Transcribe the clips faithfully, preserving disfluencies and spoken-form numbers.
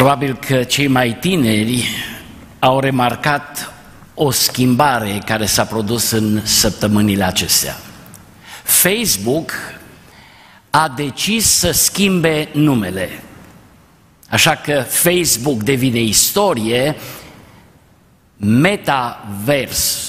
Probabil că cei mai tineri au remarcat o schimbare care s-a produs în săptămânile acestea. Facebook a decis să schimbe numele, așa că Facebook devine istorie, Metaverse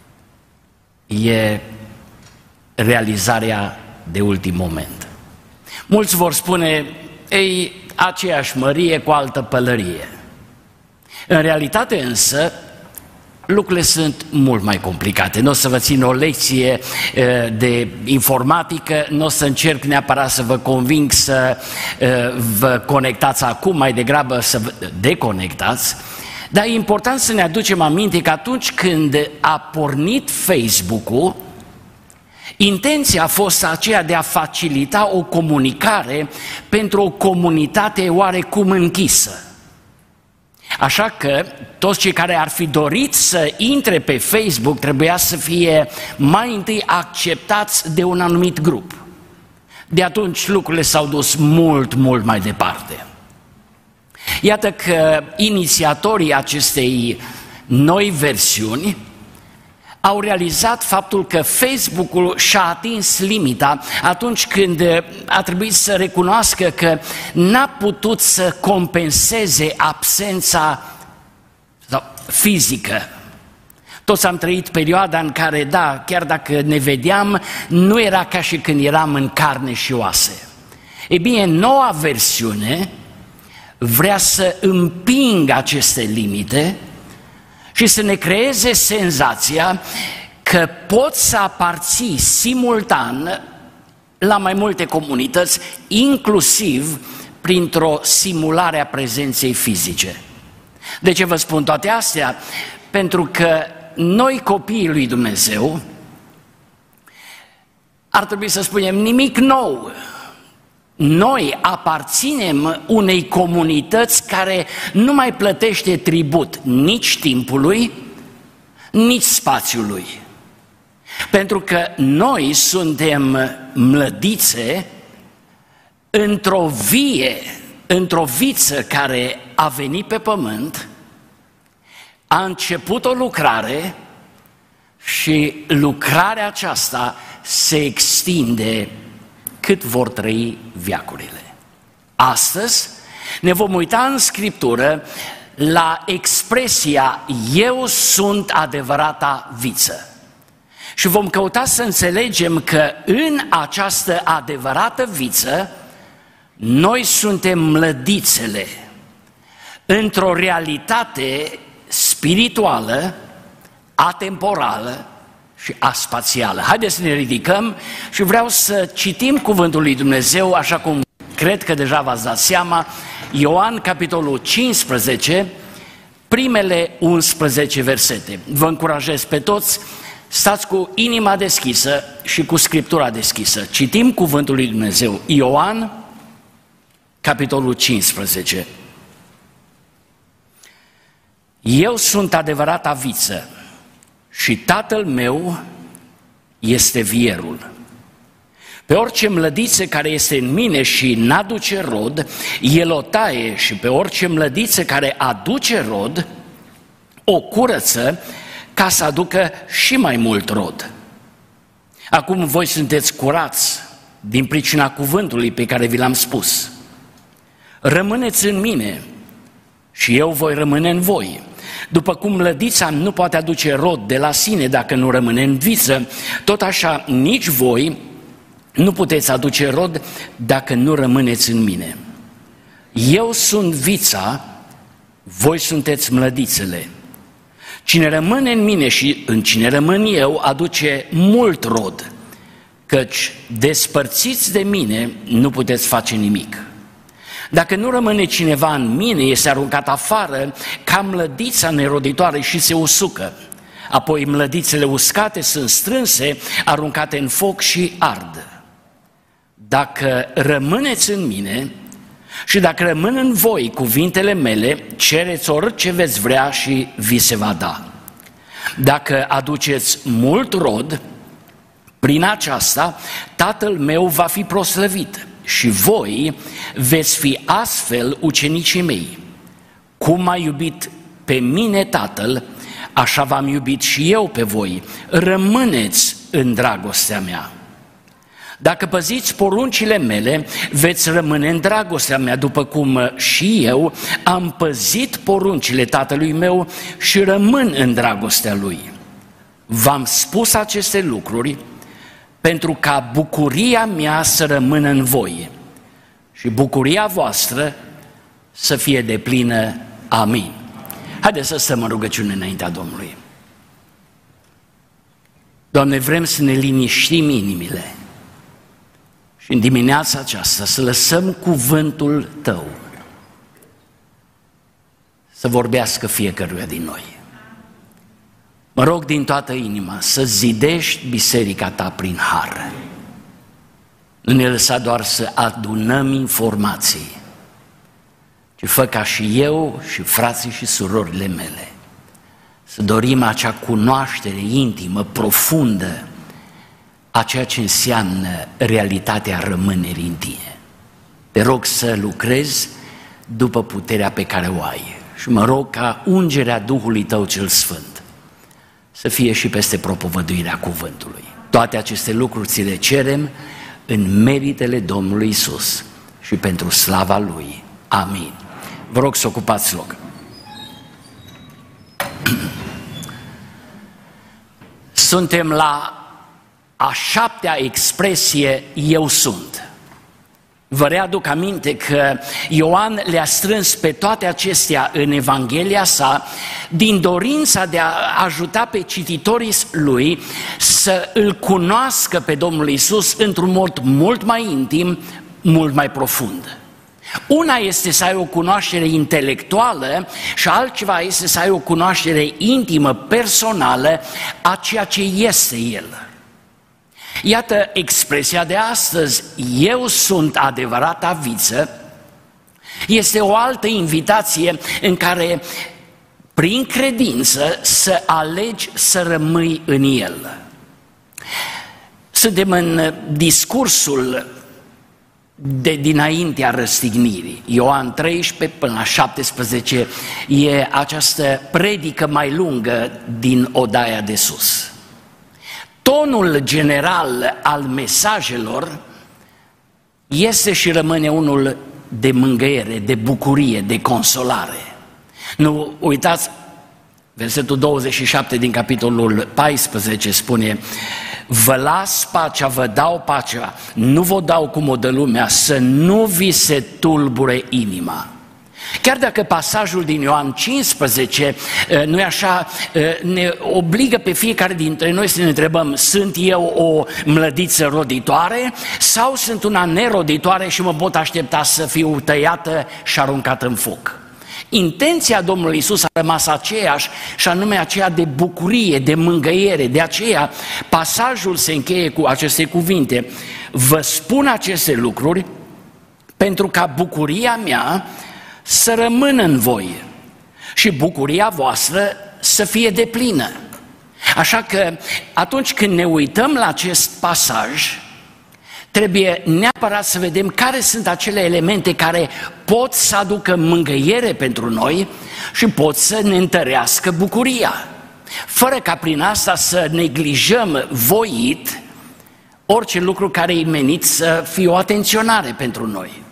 e realizarea de ultim moment. Mulți vor spune, ei, aceeași mărie cu altă pălărie. În realitate însă, lucrurile sunt mult mai complicate. Nu o să vă țin o lecție de informatică, nu o să încerc neapărat să vă conving să vă conectați acum, mai degrabă să vă deconectați, dar e important să ne aducem aminte că atunci când a pornit Facebook-ul, intenția a fost aceea de a facilita o comunicare pentru o comunitate oarecum închisă. Așa că toți cei care ar fi dorit să intre pe Facebook trebuia să fie mai întâi acceptați de un anumit grup. De atunci lucrurile s-au dus mult, mult mai departe. Iată că inițiatorii acestei noi versiuni au realizat faptul că Facebook-ul și-a atins limita atunci când a trebuit să recunoască că n-a putut să compenseze absența fizică. Toți am trăit perioada în care, da, chiar dacă ne vedeam, nu era ca și când eram în carne și oase. E bine, noua versiune vrea să împingă aceste limite și să ne creeze senzația că poți să aparții simultan la mai multe comunități, inclusiv printr-o simulare a prezenței fizice. De ce vă spun toate astea? Pentru că noi, copiii lui Dumnezeu, ar trebui să spunem nimic nou. Noi aparținem unei comunități care nu mai plătește tribut nici timpului, nici spațiului. Pentru că noi suntem mlădițe într-o vie, într-o viță care a venit pe pământ, a început o lucrare și lucrarea aceasta se extinde cât vor trăi veacurile. Astăzi ne vom uita în Scriptură la expresia eu sunt adevărata viță. Și vom căuta să înțelegem că în această adevărată viță noi suntem mlădițele într-o realitate spirituală, atemporală și aspațială. Haideți să ne ridicăm și vreau să citim cuvântul lui Dumnezeu, așa cum cred că deja v-ați dat seama, Ioan, capitolul cincisprezece, primele unsprezece versete. Vă încurajez pe toți, stați cu inima deschisă și cu Scriptura deschisă. Citim cuvântul lui Dumnezeu, Ioan, capitolul cincisprezece. Eu sunt adevărata viță și Tatăl meu este vierul. Pe orice mlădiță care este în mine și n-aduce rod, El o taie, și pe orice mlădiță care aduce rod, o curăță ca să aducă și mai mult rod. Acum voi sunteți curați din pricina cuvântului pe care vi l-am spus. Rămâneți în mine și eu voi rămâne în voi. După cum mlădița nu poate aduce rod de la sine dacă nu rămâne în viță, tot așa nici voi nu puteți aduce rod dacă nu rămâneți în mine. Eu sunt vița, voi sunteți mlădițele. Cine rămâne în mine și în cine rămân eu aduce mult rod, căci despărțiți de mine nu puteți face nimic. Dacă nu rămâne cineva în mine, este aruncat afară ca mlădița neroditoare și se usucă. Apoi mlădițele uscate sunt strânse, aruncate în foc și ard. Dacă rămâneți în mine și dacă rămân în voi cuvintele mele, cereți orice veți vrea și vi se va da. Dacă aduceți mult rod, prin aceasta Tatăl meu va fi proslăvit și voi veți fi astfel ucenicii mei. Cum m-a iubit pe mine Tatăl, așa v-am iubit și eu pe voi. Rămâneți în dragostea mea. Dacă păziți poruncile mele, veți rămâne în dragostea mea, după cum și eu am păzit poruncile Tatălui meu și rămân în dragostea Lui. V-am spus aceste lucruri pentru ca bucuria mea să rămână în voi și bucuria voastră să fie deplină. Amin. Haideți să stăm în rugăciune înaintea Domnului. Doamne, vrem să ne liniștim inimile și în dimineața aceasta să lăsăm cuvântul Tău să vorbească fiecăruia din noi. Mă rog din toată inima să zidești biserica Ta prin har. Nu ne lăsa doar să adunăm informații, ci fă ca și eu și frații și surorile mele să dorim acea cunoaștere intimă, profundă, a ceea ce înseamnă realitatea rămânerii în Tine. Te rog să lucrezi după puterea pe care o ai și mă rog ca ungerea Duhului Tău cel Sfânt să fie și peste propovăduirea cuvântului. Toate aceste lucruri ți le cerem în meritele Domnului Isus și pentru slava Lui. Amin. Vă rog să ocupați loc. Suntem la a șaptea expresie, eu sunt. Vă readuc aminte că Ioan le-a strâns pe toate acestea în Evanghelia sa din dorința de a ajuta pe cititorii lui să îl cunoască pe Domnul Iisus într-un mod mult mai intim, mult mai profund. Una este să ai o cunoaștere intelectuală și altceva este să ai o cunoaștere intimă, personală a ceea ce este El. Iată expresia de astăzi, eu sunt adevărata viță, este o altă invitație în care, prin credință, să alegi să rămâi în El. Suntem în discursul de dinaintea răstignirii. Ioan treisprezece până la șaptesprezece e această predică mai lungă din odaia de sus. Tonul general al mesajelor este și rămâne unul de mângâiere, de bucurie, de consolare. Nu uitați, versetul douăzeci și șapte din capitolul paisprezece spune: vă las pacea, vă dau pacea, nu vă dau cum o dă lumea, să nu vi se tulbure inima. Chiar dacă pasajul din Ioan cincisprezece, nu-i așa, ne obligă pe fiecare dintre noi să ne întrebăm: sunt eu o mlădiță roditoare sau sunt una neroditoare și mă pot aștepta să fiu tăiată și aruncată în foc? Intenția Domnului Iisus a rămas aceeași, și anume aceea de bucurie, de mângâiere. De aceea pasajul se încheie cu aceste cuvinte: vă spun aceste lucruri pentru ca bucuria mea să rămână în voi și bucuria voastră să fie deplină. Așa că atunci când ne uităm la acest pasaj, trebuie neapărat să vedem care sunt acele elemente care pot să aducă mângâiere pentru noi și pot să ne întărească bucuria, fără ca prin asta să neglijăm voit orice lucru care e menit să fie o atenționare pentru noi.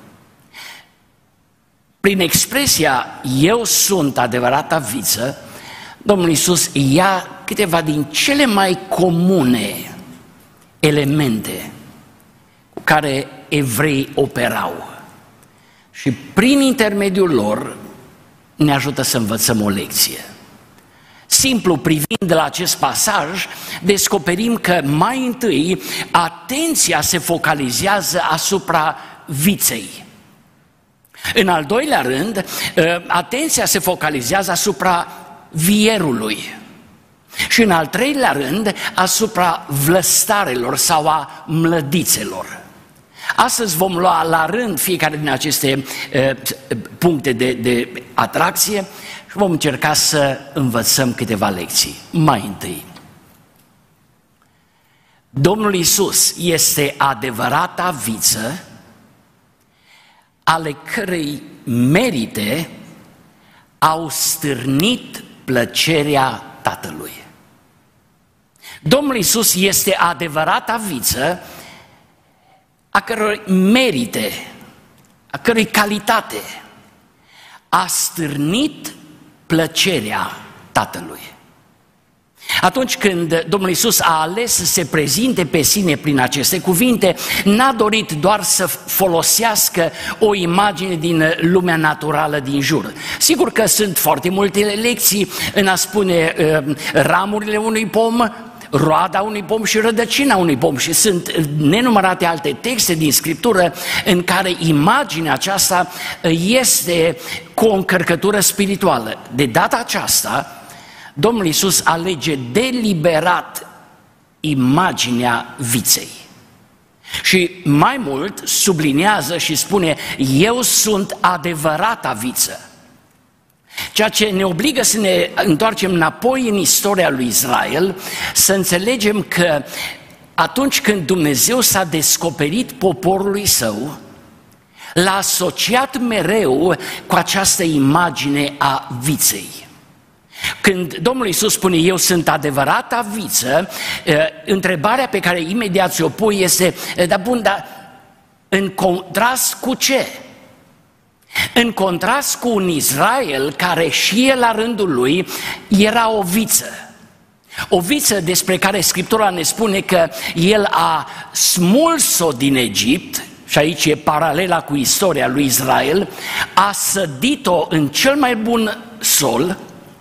Prin expresia eu sunt adevărata viță, Domnul Iisus ia câteva din cele mai comune elemente cu care evreii operau și prin intermediul lor ne ajută să învățăm o lecție. Simplu privind la acest pasaj, descoperim că mai întâi atenția se focalizează asupra viței. În al doilea rând, atenția se focalizează asupra vierului. Și în al treilea rând, asupra vlăstarelor sau a mlădițelor. Astăzi vom lua la rând fiecare din aceste uh, puncte de, de atracție și vom încerca să învățăm câteva lecții. Mai întâi, Domnul Iisus este adevărata viță, ale cărei merite au stârnit plăcerea Tatălui. Domnul Iisus este adevărata viță, a căror merite, a cărei calitate a stârnit plăcerea Tatălui. Atunci când Domnul Iisus a ales să se prezinte pe sine prin aceste cuvinte, n-a dorit doar să folosească o imagine din lumea naturală din jur. Sigur că sunt foarte multe lecții în a spune uh, ramurile unui pom, roada unui pom și rădăcina unui pom, și sunt nenumărate alte texte din Scriptură în care imaginea aceasta este cu o încărcătură spirituală. De data aceasta, Domnul Iisus alege deliberat imaginea viței. Și mai mult subliniază și spune: eu sunt adevărata viță. Ceea ce ne obligă să ne întoarcem înapoi în istoria lui Israel, să înțelegem că atunci când Dumnezeu s-a descoperit poporului său, l-a asociat mereu cu această imagine a viței. Când Domnul Iisus spune: eu sunt adevărata viță, întrebarea pe care imediat ți-o pui este: dar bun, dar în contrast cu ce? În contrast cu un Israel care și el la rândul lui era o viță. O viță despre care Scriptura ne spune că el a smuls-o din Egipt, și aici e paralela cu istoria lui Israel, a sădit-o în cel mai bun sol.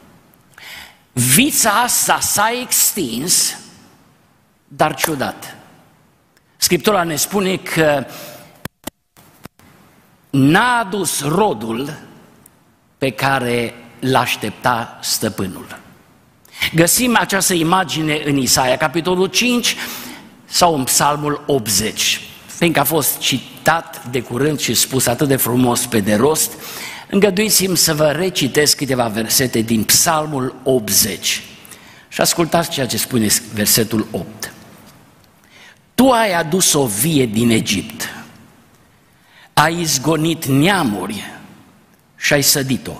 Vița asta s-a extins, dar ciudat. Scriptura ne spune că n-a adus rodul pe care l-aștepta stăpânul. Găsim această imagine în Isaia, capitolul cinci, sau în Psalmul optzeci. Fiindcă a fost citat de curând și spus atât de frumos pe de rost, îngăduiți-mi să vă recitesc câteva versete din Psalmul optzeci. Și ascultați ceea ce spune versetul opt. Tu ai adus o vie din Egipt, ai izgonit neamuri și ai sădit-o.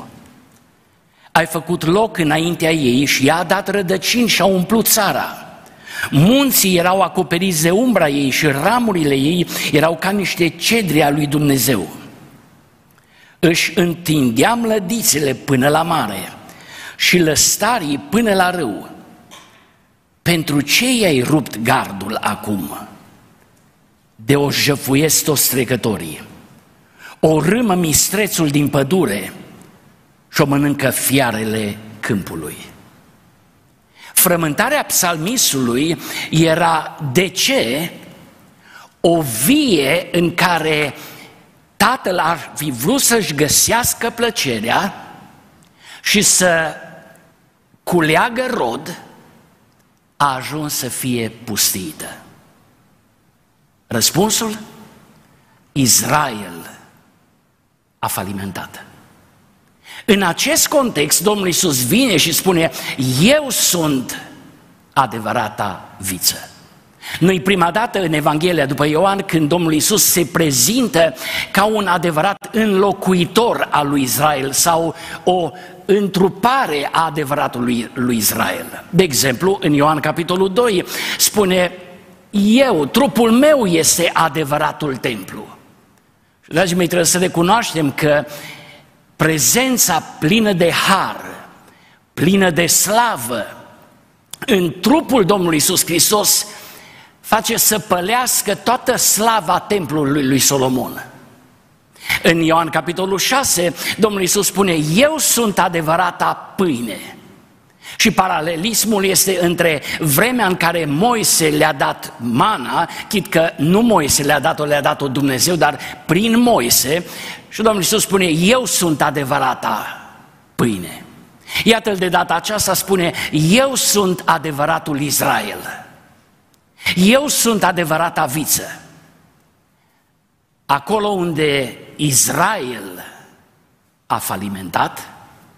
Ai făcut loc înaintea ei și ea a dat rădăcini și a umplut țara. Munții erau acoperiți de umbra ei și ramurile ei erau ca niște cedri a lui Dumnezeu. Își întindea mlădițele până la mare și lăstarii până la râu. Pentru ce i-ai rupt gardul acum? De o jăfuiesc toți trecătorii. O râmă mistrețul din pădure și o mănâncă fiarele câmpului. Frământarea psalmistului era: de ce o vie în care tatăl ar fi vrut să-și găsească plăcerea și să culeagă rod, a ajuns să fie pustită? Răspunsul? Israel a falimentat. În acest context, Domnul Iisus vine și spune: eu sunt adevărata viță. Nu-i prima dată în Evanghelia după Ioan când Domnul Iisus se prezintă ca un adevărat înlocuitor al lui Israel sau o întrupare a adevăratului lui Israel. De exemplu, în Ioan capitolul doi spune: eu, trupul meu este adevăratul templu. Și, dragii mei, trebuie să recunoaștem că prezența plină de har, plină de slavă în trupul Domnului Iisus Hristos face să pălească toată slava templului lui Solomon. În Ioan capitolul șase, Domnul Iisus spune: eu sunt adevărata pâine. Și paralelismul este între vremea în care Moise le-a dat mana, chit că nu Moise le-a dat-o, le-a dat-o Dumnezeu, dar prin Moise, și Domnul Iisus spune: eu sunt adevărata pâine. Iată-l de data aceasta spune: eu sunt adevăratul Israel. Eu sunt adevărata viță. Acolo unde Israel a falimentat,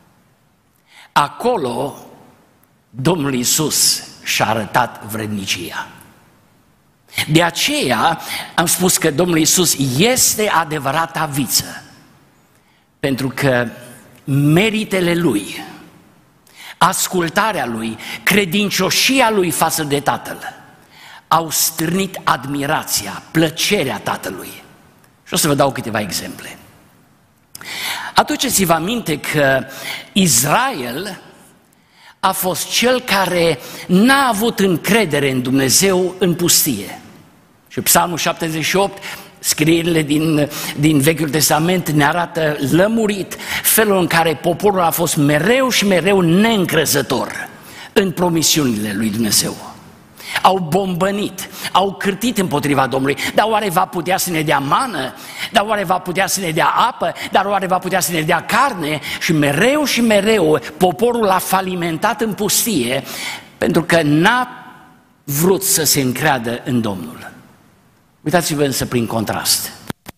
acolo Domnul Iisus și-a arătat vrednicia. De aceea am spus că Domnul Iisus este adevărata viță, pentru că meritele lui, ascultarea lui, credincioșia lui față de Tatăl au stârnit admirația, plăcerea Tatălui. Și o să vă dau câteva exemple. Aduceți-vă aminte că Israel a fost cel care n-a avut încredere în Dumnezeu în pustie. Și Psalmul șaptezeci și opt, scrierile din, din Vechiul Testament ne arată lămurit felul în care poporul a fost mereu și mereu neîncrezător în promisiunile lui Dumnezeu. Au bombănit, au cârtit împotriva Domnului, dar oare va putea să ne dea mană? Dar oare va putea să ne dea apă? Dar oare va putea să ne dea carne? Și mereu și mereu poporul a falimentat în pustie pentru că n-a vrut să se încreadă în Domnul. Uitați-vă însă prin contrast.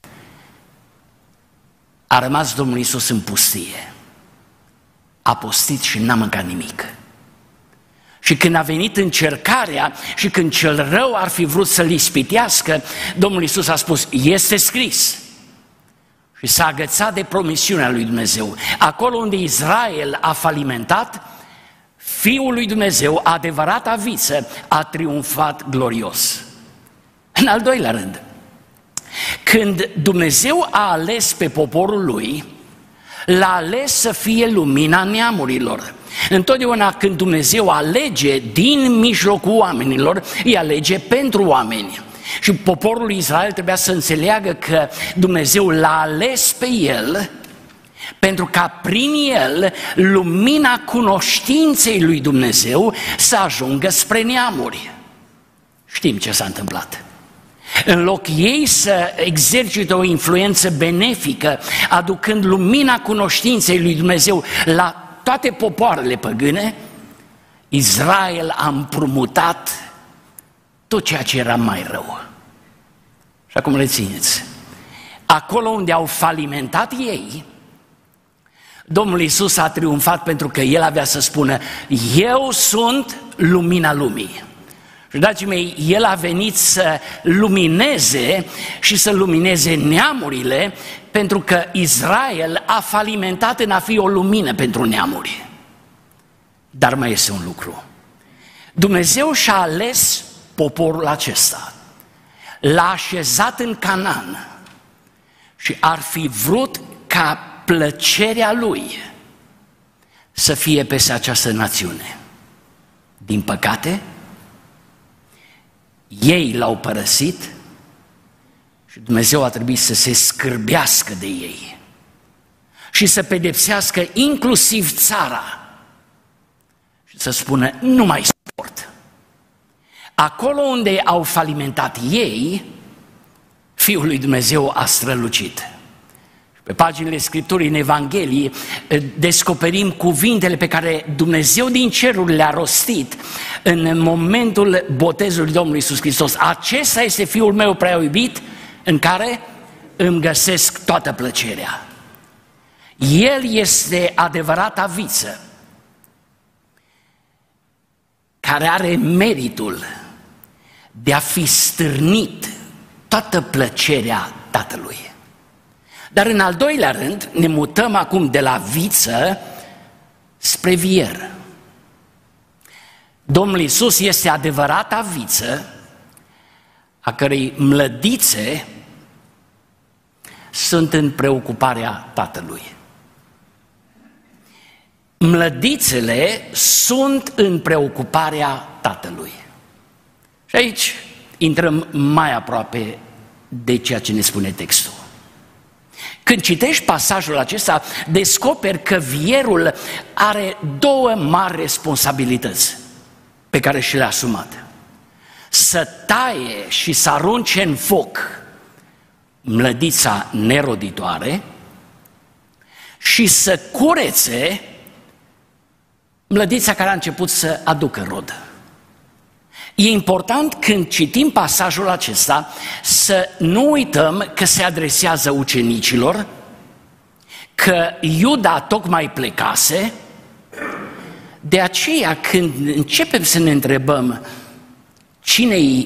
A rămas Domnul Iisus în pustie, a postit și n-a mâncat nimic. Și când a venit încercarea și când cel rău ar fi vrut să-l ispitească, Domnul Iisus a spus, este scris. Și s-a agățat de promisiunea lui Dumnezeu. Acolo unde Israel a falimentat, Fiul lui Dumnezeu, adevărata viță, a triumfat glorios. În al doilea rând, când Dumnezeu a ales pe poporul lui, l-a ales să fie lumina neamurilor. Întotdeauna când Dumnezeu alege din mijlocul oamenilor, îi alege pentru oameni. Și poporul Israel trebuia să înțeleagă că Dumnezeu l-a ales pe el pentru ca prin el lumina cunoștinței lui Dumnezeu să ajungă spre neamuri. Știm ce s-a întâmplat. În loc ei să exercite o influență benefică, aducând lumina cunoștinței lui Dumnezeu la toate popoarele păgâne, Israel a împrumutat tot ceea ce era mai rău. Și acum rețineți, acolo unde au falimentat ei, Domnul Iisus a triumfat pentru că El avea să spună, eu sunt lumina lumii. Și dragii mei, El a venit să lumineze și să lumineze neamurile, pentru că Israel a falimentat în a fi o lumină pentru neamuri. Dar mai este un lucru. Dumnezeu și-a ales poporul acesta, l-a așezat în Canaan și ar fi vrut ca plăcerea Lui să fie peste această națiune. Din păcate, ei l-au părăsit și Dumnezeu a trebuit să se scârbească de ei și să pedepsească inclusiv țara și să spună, nu mai suport. Acolo unde au falimentat ei, Fiul lui Dumnezeu a strălucit. Pe paginile Scripturii în Evanghelie descoperim cuvintele pe care Dumnezeu din ceruri le-a rostit în momentul botezului Domnului Iisus Hristos. Acesta este Fiul meu prea iubit, în care îmi găsesc toată plăcerea. El este adevărata viță care are meritul de a fi stârnit toată plăcerea Tatălui. Dar în al doilea rând ne mutăm acum de la viță spre vier. Domnul Iisus este adevărata viță a cărei mlădițe sunt în preocuparea Tatălui. Mlădițele sunt în preocuparea Tatălui. Și aici intrăm mai aproape de ceea ce ne spune textul. Când citești pasajul acesta, descoperi că vierul are două mari responsabilități pe care și le-a asumat. Să taie și să arunce în foc mlădița neroditoare și să curețe mlădița care a început să aducă rod. E important când citim pasajul acesta să nu uităm că se adresează ucenicilor, că Iuda tocmai plecase. De aceea când începem să ne întrebăm cine-i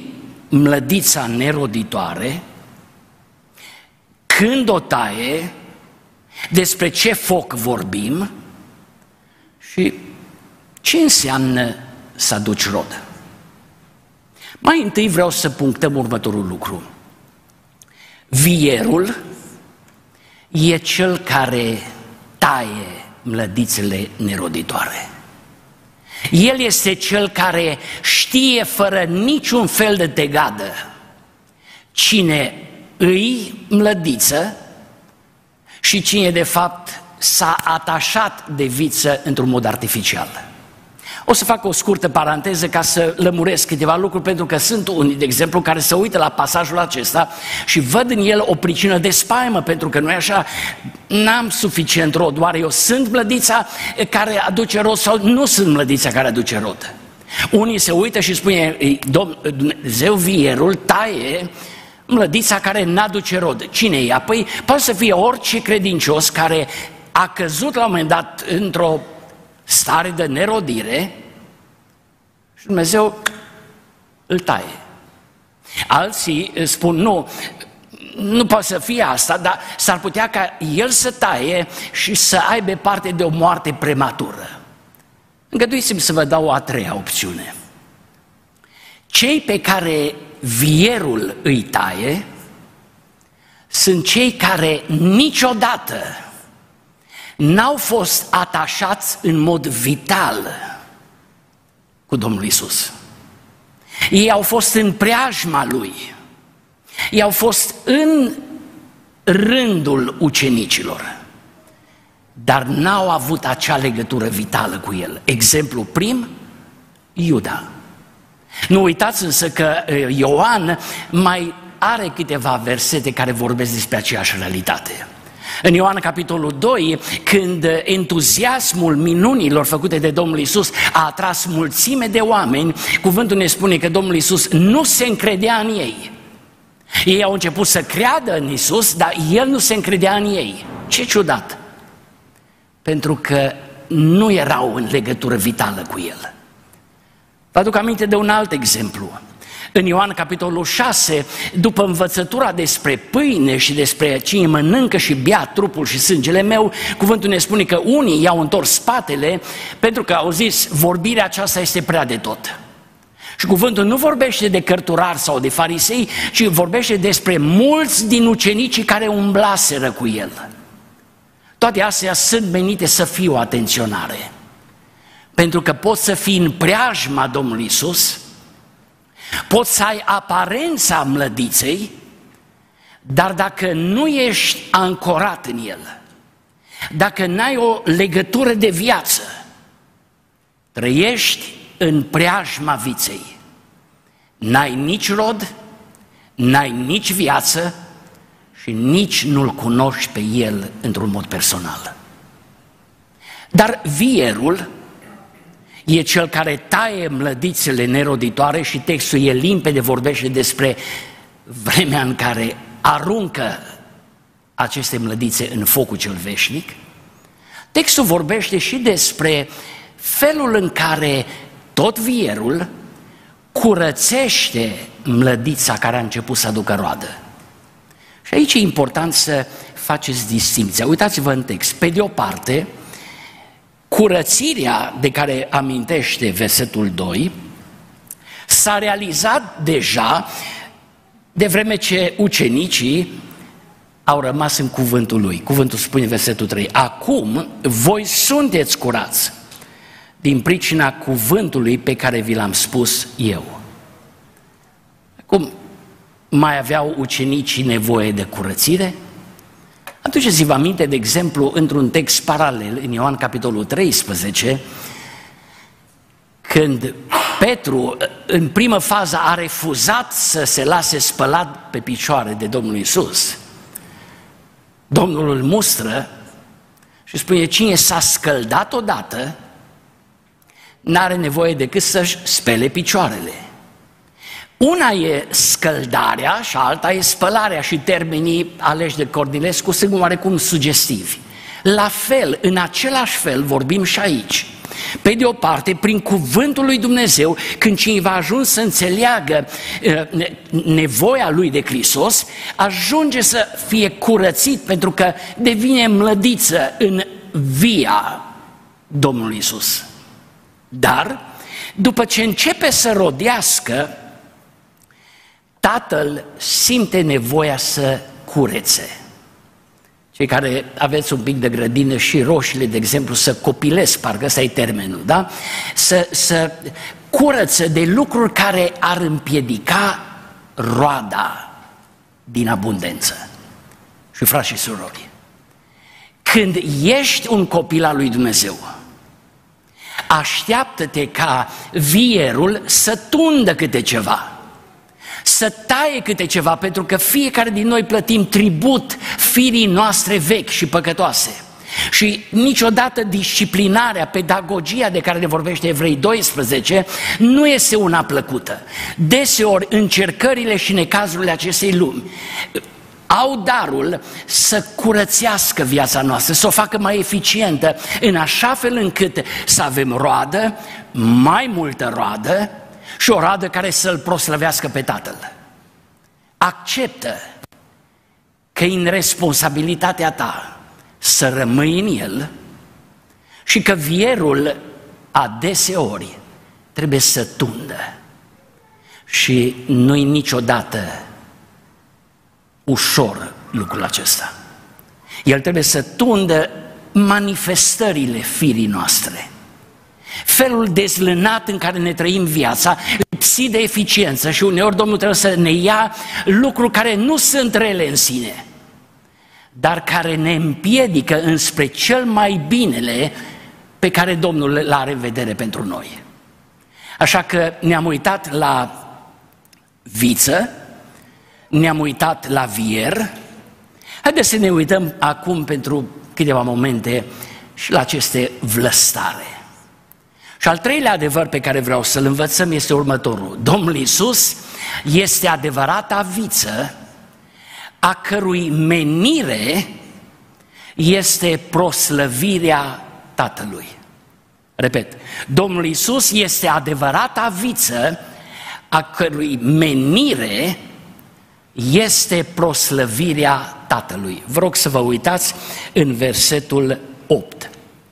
mlădița neroditoare, când o taie despre ce foc vorbim și ce înseamnă să aduci rod. Mai întâi vreau să punctăm următorul lucru. Vierul e cel care taie mlădițele neroditoare. El este cel care știe fără niciun fel de tegadă cine îi mlădiță și cine de fapt s-a atașat de viță într-un mod artificial. O să fac o scurtă paranteză ca să lămuresc câteva lucruri, pentru că sunt unii, de exemplu, care se uită la pasajul acesta și văd în el o pricină de spaimă, pentru că nu e așa, n-am suficient rod, oare eu sunt mlădița care aduce rod sau nu sunt mlădița care aduce rod? Unii se uită și spune, Dumnezeu vierul taie mlădița care n-aduce rod. Cine e? Păi poate să fie orice credincios care a căzut la un moment dat într-o stare de nerodire și Dumnezeu îl taie. Alții spun, nu, nu poate să fie asta, dar s-ar putea ca el să taie și să aibă parte de o moarte prematură. Îngăduiți-mi să vă dau o a treia opțiune. Cei pe care vierul îi taie sunt cei care niciodată n-au fost atașați în mod vital cu Domnul Iisus. Ei au fost în preajma Lui. Ei au fost în rândul ucenicilor, dar n-au avut acea legătură vitală cu El. Exemplu prim, Iuda. Nu uitați însă că Ioan mai are câteva versete care vorbesc despre aceeași realitate. În Ioan capitolul doi, când entuziasmul minunilor făcute de Domnul Iisus a atras mulțime de oameni, cuvântul ne spune că Domnul Iisus nu se încredea în ei. Ei au început să creadă în Iisus, dar El nu se încredea în ei. Ce ciudat! Pentru că nu erau în legătură vitală cu El. Vă aduc aminte de un alt exemplu. În Ioan capitolul șase, după învățătura despre pâine și despre cine mănâncă și bea trupul și sângele meu, cuvântul ne spune că unii i-au întors spatele pentru că au zis, vorbirea aceasta este prea de tot. Și cuvântul nu vorbește de cărturari sau de farisei, ci vorbește despre mulți din ucenicii care umblaseră cu El. Toate astea sunt menite să fie o atenționare. Pentru că poți să fii în preajma Domnului Iisus, poți să ai aparența mlădiței, dar dacă nu ești ancorat în El, dacă n-ai o legătură de viață, trăiești în preajma viței, n-ai nici rod, n-ai nici viață și nici nu-L cunoști pe El într-un mod personal. Dar vierul e cel care taie mlădițele neroditoare și textul e limpede, vorbește despre vremea în care aruncă aceste mlădițe în focul cel veșnic. Textul vorbește și despre felul în care tot vierul curățește mlădița care a început să aducă roadă. Și aici e important să faceți distincția. Uitați-vă în text. Pe de o parte, curățirea de care amintește versetul doi s-a realizat deja de vreme ce ucenicii au rămas în cuvântul lui. Cuvântul spune versetul trei. Acum voi sunteți curați din pricina cuvântului pe care vi l-am spus eu. Acum, mai aveau ucenicii nevoie de curățire? Aduceți-vă aminte, de exemplu, într-un text paralel, în Ioan capitolul treisprezece, când Petru, în primă fază, a refuzat să se lase spălat pe picioare de Domnul Iisus. Domnul îl mustră și spune, cine s-a scăldat odată, n-are nevoie decât să-și spele picioarele. Una e scăldarea și alta e spălarea și termenii aleși de Cornilescu sunt oarecum sugestivi. La fel, în același fel vorbim și aici. Pe de o parte, prin cuvântul lui Dumnezeu, când cineva a ajuns să înțeleagă nevoia lui de Hristos, ajunge să fie curățit pentru că devine mlădiță în via Domnului Iisus. Dar, după ce începe să rodească, tatăl simte nevoia să curețe. Cei care aveți un pic de grădină și roșiile, de exemplu, să copilesc, parcă ăsta e termenul, da? Să, să curăță de lucruri care ar împiedica roada din abundență. Și frați și surori, când ești un copil al lui Dumnezeu, așteaptă-te ca vierul să tundă câte ceva, să taie câte ceva, pentru că fiecare din noi plătim tribut firii noastre vechi și păcătoase. Și niciodată disciplinarea, pedagogia de care ne vorbește Evrei doisprezece nu este una plăcută. Deseori încercările și necazurile acestei lumi au darul să curățească viața noastră, să o facă mai eficientă, în așa fel încât să avem roadă, mai multă roadă, și o roadă care să-L proslăvească pe Tatăl. Acceptă că în responsabilitatea ta să rămâi în El și că vierul adeseori trebuie să tundă. Și nu-i niciodată ușor lucrul acesta. El trebuie să tundă manifestările firii noastre. Felul dezlănat în care ne trăim viața, lipsit de eficiență, și uneori Domnul trebuie să ne ia lucruri care nu sunt rele în sine, dar care ne împiedică înspre cel mai binele pe care Domnul l are în vedere pentru noi. Așa că ne-am uitat la viță, ne-am uitat la vier. Haideți să ne uităm acum pentru câteva momente și la aceste vlăstare. Și al treilea adevăr pe care vreau să-l învățăm este următorul. Domnul Iisus este adevărata viță, a cărui menire este proslăvirea Tatălui. Repet, Domnul Iisus este adevărata viță, a cărui menire este proslăvirea Tatălui. Vă rog să vă uitați în versetul opt.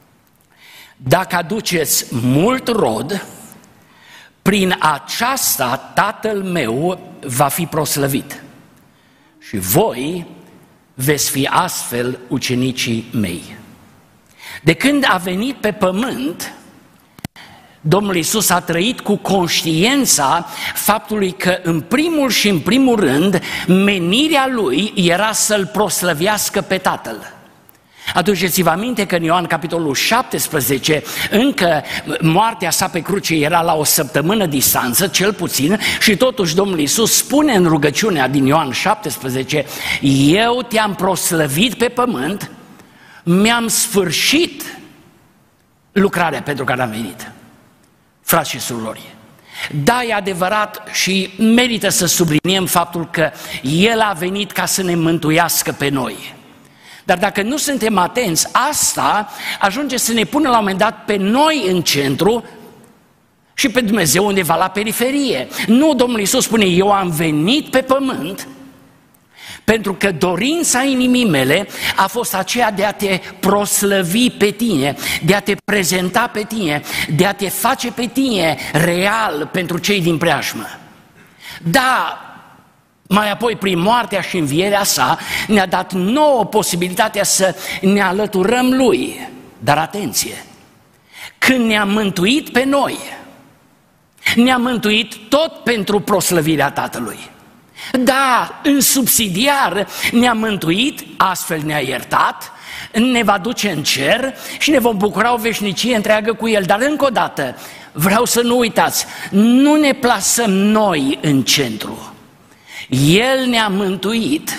Dacă aduceți mult rod, prin aceasta Tatăl meu va fi proslăvit și voi veți fi astfel ucenicii mei. De când a venit pe pământ, Domnul Iisus a trăit cu conștiința faptului că în primul și în primul rând menirea Lui era să-L proslăvească pe Tatăl. Aduceți-vă aminte că în Ioan capitolul șaptesprezece, încă moartea sa pe cruce era la o săptămână distanță, cel puțin, și totuși Domnul Iisus spune în rugăciunea din Ioan șaptesprezece: eu te-am proslăvit pe pământ, mi-am sfârșit lucrarea pentru care am venit. Frați și surori, da, e adevărat și merită să subliniem faptul că El a venit ca să ne mântuiască pe noi. Dar dacă nu suntem atenți, asta ajunge să ne pună la un moment dat pe noi în centru și pe Dumnezeu undeva la periferie. Nu, Domnul Iisus spune: eu am venit pe pământ pentru că dorința inimii mele a fost aceea de a te proslăvi pe tine, de a te prezenta pe tine, de a te face pe tine real pentru cei din preajmă. Da, mai apoi, prin moartea și învierea sa, ne-a dat nouă posibilitatea să ne alăturăm Lui. Dar atenție, când ne-a mântuit pe noi, ne-a mântuit tot pentru proslăvirea Tatălui. Da, în subsidiar ne-a mântuit, astfel ne-a iertat, ne va duce în cer și ne vom bucura o veșnicie întreagă cu El. Dar încă o dată, vreau să nu uitați, nu ne plasăm noi în centru. El ne-a mântuit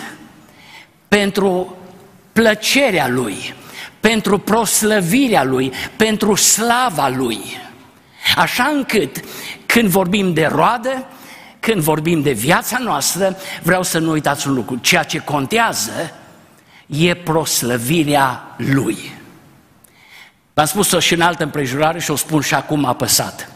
pentru plăcerea Lui, pentru proslăvirea Lui, pentru slava Lui. Așa încât, când vorbim de roadă, când vorbim de viața noastră, vreau să nu uitați un lucru: ceea ce contează e proslăvirea Lui. V-am spus-o și în altă împrejurare și o spun și acum apăsat.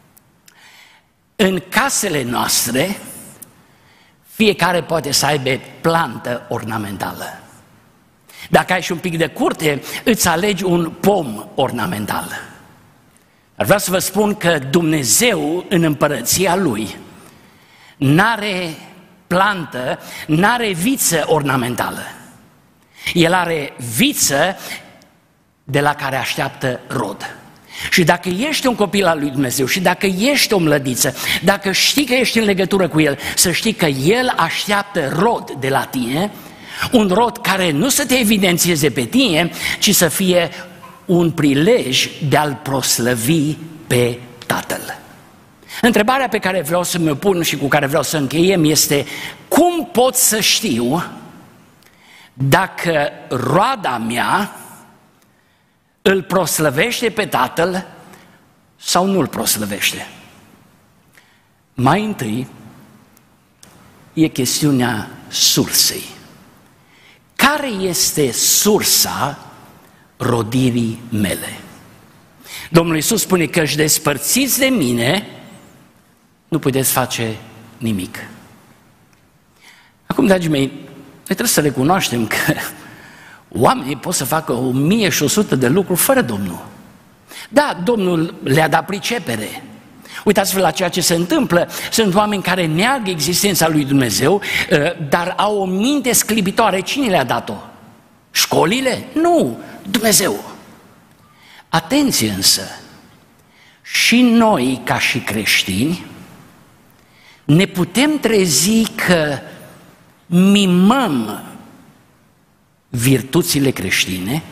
În casele noastre, fiecare poate să aibă plantă ornamentală. Dacă ai și un pic de curte, îți alegi un pom ornamental. Dar vreau să vă spun că Dumnezeu, în împărăția Lui, n-are plantă, n-are viță ornamentală. El are viță de la care așteaptă rod. Și dacă ești un copil al lui Dumnezeu și dacă ești o mlădiță, dacă știi că ești în legătură cu El, să știi că El așteaptă rod de la tine, un rod care nu să te evidențieze pe tine, ci să fie un prilej de a-L proslăvi pe Tatăl. Întrebarea pe care vreau să mi-o pun și cu care vreau să încheiem este: cum pot să știu dacă roada mea îl proslăvește pe Tatăl sau nu îl proslăvește? Mai întâi e chestiunea sursei. Care este sursa rodirii mele? Domnul Iisus spune că își despărțiți de mine, nu puteți face nimic. Acum, dragii mei, noi trebuie să recunoaștem că oamenii pot să facă o mie și o sută de lucruri fără Domnul. Da, Domnul le-a dat pricepere. Uitați-vă la ceea ce se întâmplă. Sunt oameni care neagă existența lui Dumnezeu, dar au o minte sclipitoare. Cine le-a dat-o? Școlile? Nu, Dumnezeu. Atenție însă, și noi ca și creștini ne putem trezi că mimăm virtuțile creștine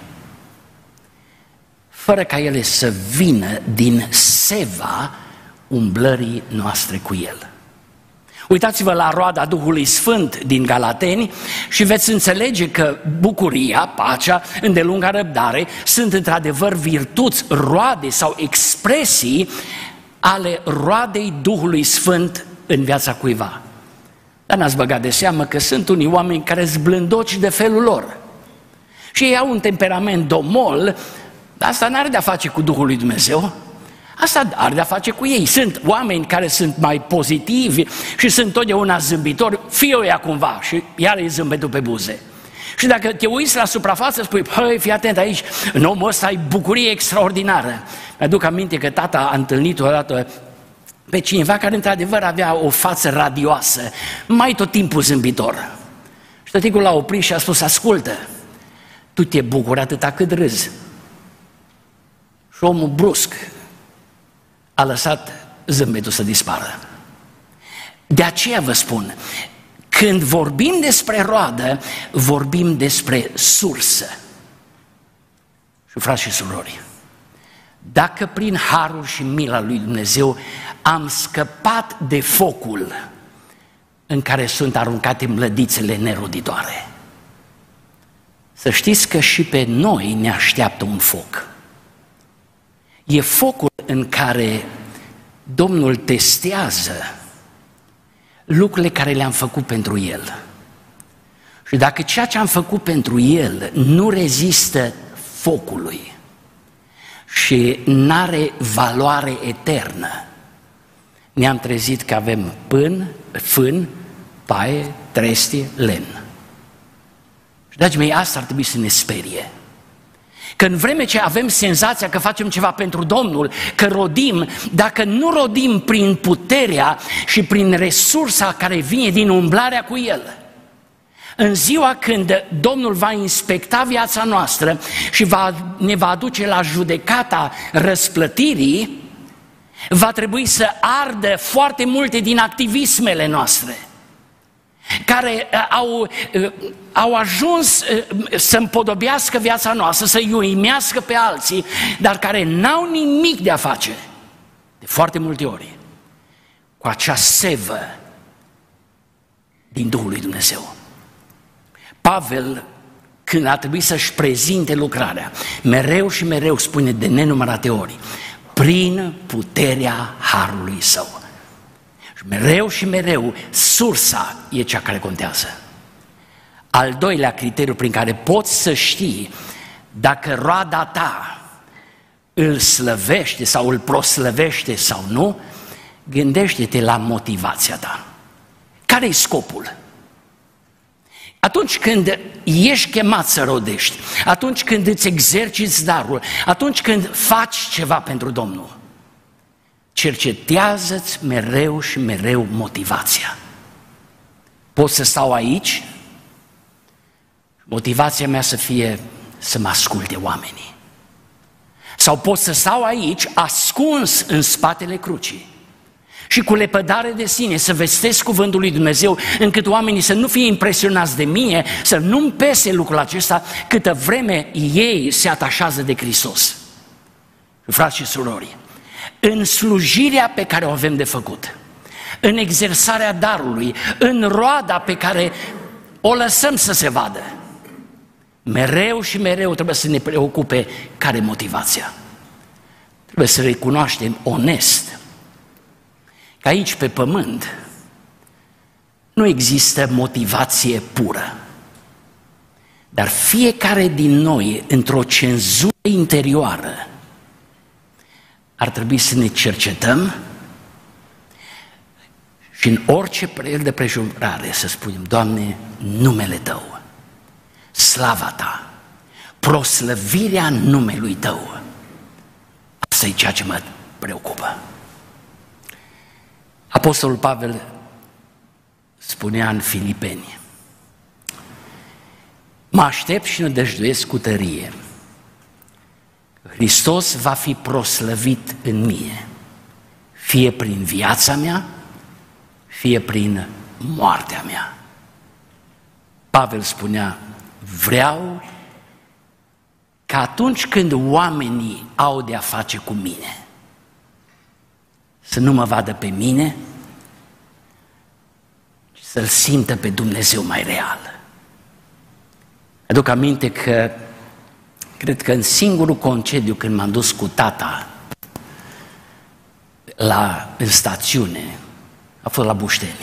fără ca ele să vină din seva umblării noastre cu El. Uitați-vă la roada Duhului Sfânt din Galateni și veți înțelege că bucuria, pacea, îndelunga răbdare sunt într-adevăr virtuți, roade sau expresii ale roadei Duhului Sfânt în viața cuiva. Dar n-ați băgat de seamă că sunt unii oameni care zblândoci de felul lor și ei au un temperament domol, dar asta n-are de-a face cu Duhul lui Dumnezeu. Asta are de-a face cu ei. Sunt oameni care sunt mai pozitivi și sunt totdeauna zâmbitori, fie ăia cumva, și iar îi zâmbetul pe buze. Și dacă te uiți la suprafață, spui: păi, fii atent aici, în omul ăsta ai bucurie extraordinară. Mi-aduc aminte că tata a întâlnit odată pe cineva care într-adevăr avea o față radioasă, mai tot timpul zâmbitor. Și tăticul l-a oprit și a spus: ascultă, tu te bucuri atâta cât râzi. Și omul brusc a lăsat zâmbetul să dispară. De aceea vă spun, când vorbim despre roadă, vorbim despre sursă. Și frați și surori, dacă prin harul și mila lui Dumnezeu am scăpat de focul în care sunt aruncate mlădițele neroditoare, să știți că și pe noi ne așteaptă un foc. E focul în care Domnul testează lucrurile care le-am făcut pentru El. Și dacă ceea ce am făcut pentru El nu rezistă focului și n-are valoare eternă, ne-am trezit că avem pân, fân, paie, trestie, lemn. Și, dragii mei, asta ar trebui să ne sperie. Că în vreme ce avem senzația că facem ceva pentru Domnul, că rodim, dacă nu rodim prin puterea și prin resursa care vine din umblarea cu El, în ziua când Domnul va inspecta viața noastră și va, ne va aduce la judecata răsplătirii, va trebui să ardă foarte multe din activismele noastre, care au, au ajuns să împodobească viața noastră, să-i uimească pe alții, dar care n-au nimic de a face, de foarte multe ori, cu acea sevă din Duhul lui Dumnezeu. Pavel, când a trebuit să-și prezinte lucrarea, mereu și mereu spune de nenumărate ori: prin puterea harului Său. Și mereu și mereu, sursa e cea care contează. Al doilea criteriu prin care poți să știi dacă roada ta îl slăvește sau îl proslăvește sau nu, gândește-te la motivația ta. Care-i scopul? Atunci când ești chemat să rodești, atunci când îți exerciți darul, atunci când faci ceva pentru Domnul, cercetează-ți mereu și mereu motivația. Pot să stau aici, motivația mea să fie să mă asculte oamenii. Sau pot să stau aici, ascuns în spatele crucii și cu lepădare de sine să vestesc cuvântul lui Dumnezeu, încât oamenii să nu fie impresionați de mine, să nu-mi pese lucrul acesta, câtă vreme ei se atașează de Hristos. Frați și surori, în slujirea pe care o avem de făcut, în exersarea darului, în roada pe care o lăsăm să se vadă, mereu și mereu trebuie să ne preocupe care motivația. Trebuie să recunoaștem onest că aici pe pământ nu există motivație pură. Dar fiecare din noi, într-o cenzură interioară, ar trebui să ne cercetăm și în orice prel de prejurare să spunem: Doamne, numele Tău, slava Ta, proslăvirea numelui Tău. Asta e ceea ce mă preocupă. Apostolul Pavel spunea în Filipeni: mă aștept și nădăjduiesc cu tărie, Hristos va fi proslăvit în mine, fie prin viața mea, fie prin moartea mea. Pavel spunea: vreau ca atunci când oamenii au de-a face cu mine, să nu mă vadă pe mine, ci să-L simtă pe Dumnezeu mai real. Aduc aminte că, cred că în singurul concediu când m-am dus cu tata la, în stațiune, a fost la Bușteni.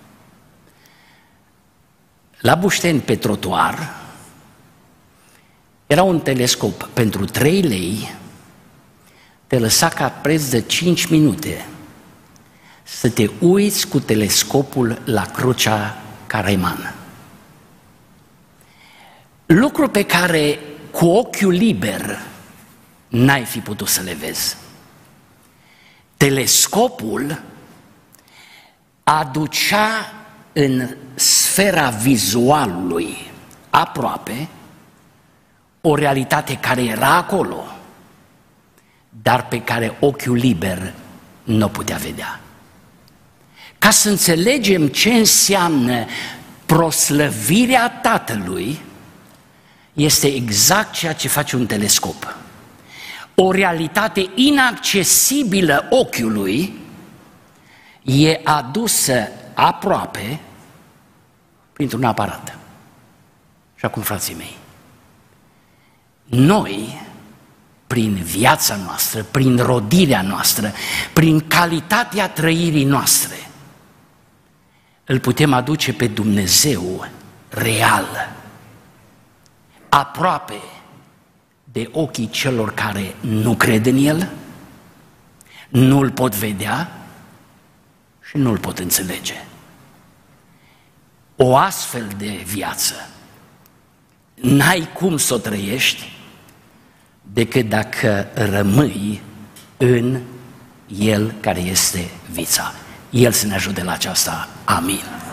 La Bușteni, pe trotuar, era un telescop pentru trei lei, te lăsa ca preț de cinci minute să te uiți cu telescopul la crucea Caraiman. Lucru pe care cu ochiul liber n-ai fi putut să le vezi. Telescopul aducea în sfera vizualului aproape o realitate care era acolo, dar pe care ochiul liber nu o putea vedea. Ca să înțelegem ce înseamnă proslăvirea Tatălui, este exact ceea ce face un telescop. O realitate inaccesibilă ochiului e adusă aproape printr-un aparat. Și acum, frații mei, noi, prin viața noastră, prin rodirea noastră, prin calitatea trăirii noastre, îl putem aduce pe Dumnezeu real, aproape de ochii celor care nu cred în El, nu îl pot vedea și nu îl pot înțelege. O astfel de viață n-ai cum să o trăiești decât dacă rămâi în El care este vița. El să ne ajute la aceasta. Amin.